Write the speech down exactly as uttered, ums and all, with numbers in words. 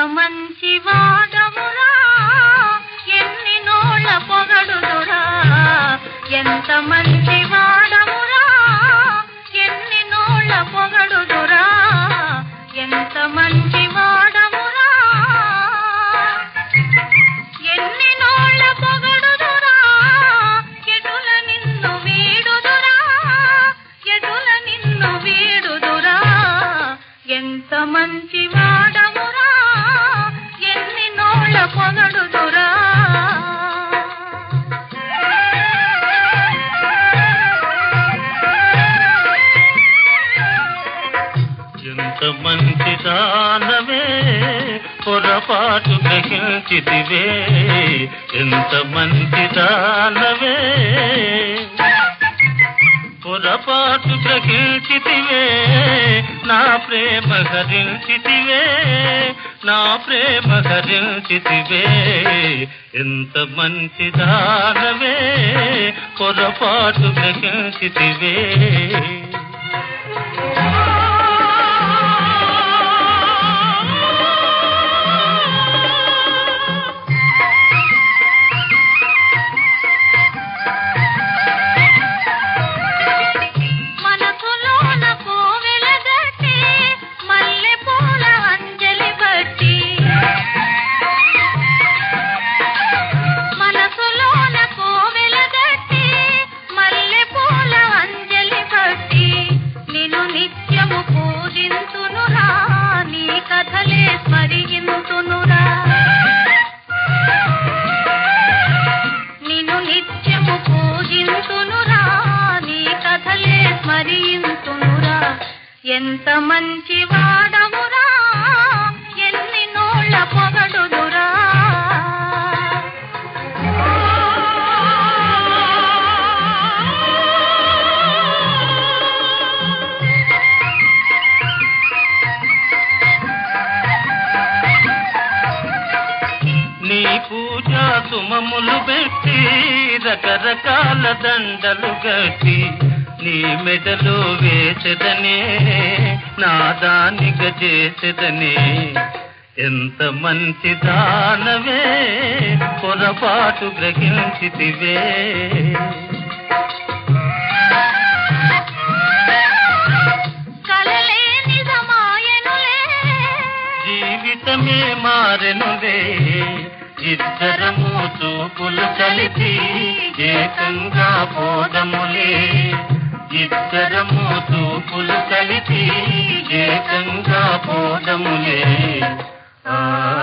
మంచి వాడమురా ఎన్ని నోళ్ళ పొగడుదురా ఎంత మంచి వాడమురా ఎన్ని నోళ్ళ పొగడుదురా ఎంత మంచి వాడమురా ఎన్ని నోళ్ళ పొగడుదురా ఎటుల నిన్ను వీడుదురా ఎటుల నిన్ను వీడుదురా ఎంత మంచి వాడమురా ఎన్ని నోళ్ళ పొగడుదురా ఎంత మంచి దానవే పొరపాటు గ్రహించితివే ఎంత మంచి దానవే పొరపాటు గ్రహించితివే నా ప్రేమ హరించితివే నా ప్రేమ హరించితివే ఎంత మంచి దానవే పొరపాటు గ్రహించితివే ఎంత మంచి వాడమురా ఎన్ని నోళ్ళ పొగడుదురా నీ పూజా సుమములు పెట్టి రకరకాల దండలు గట్టి నీ మెడలో వేసెదనే నాదానిగా చేసెదనే ఎంత మంచి దానవే పొరపాటు గ్రహించితివే కలలే నిజమాయనులే జీవితమే మారెనులే ఇద్దరము చూపులు కలిసి ఏకంగా పోదములే ఇద్దరము చూపులు కలిసి ఏకంగా పోదములే ఆ